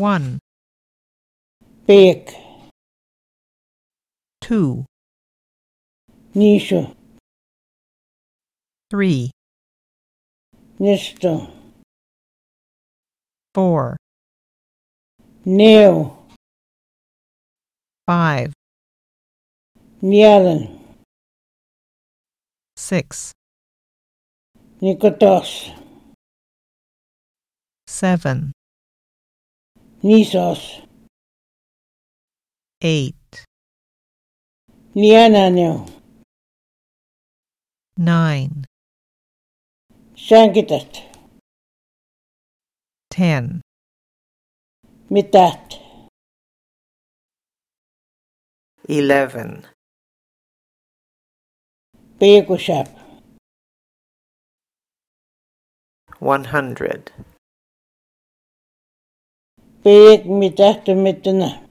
1, Peek. 2, Nishu. 3, Nisto. 4, Neo. 5, Nialan. 6, Nikotos. 7, Nisos. 8, Niananeo. 9, Shankitat. 10, Mitat. 11, Peekushap. 100, Peek mitahtu mitana.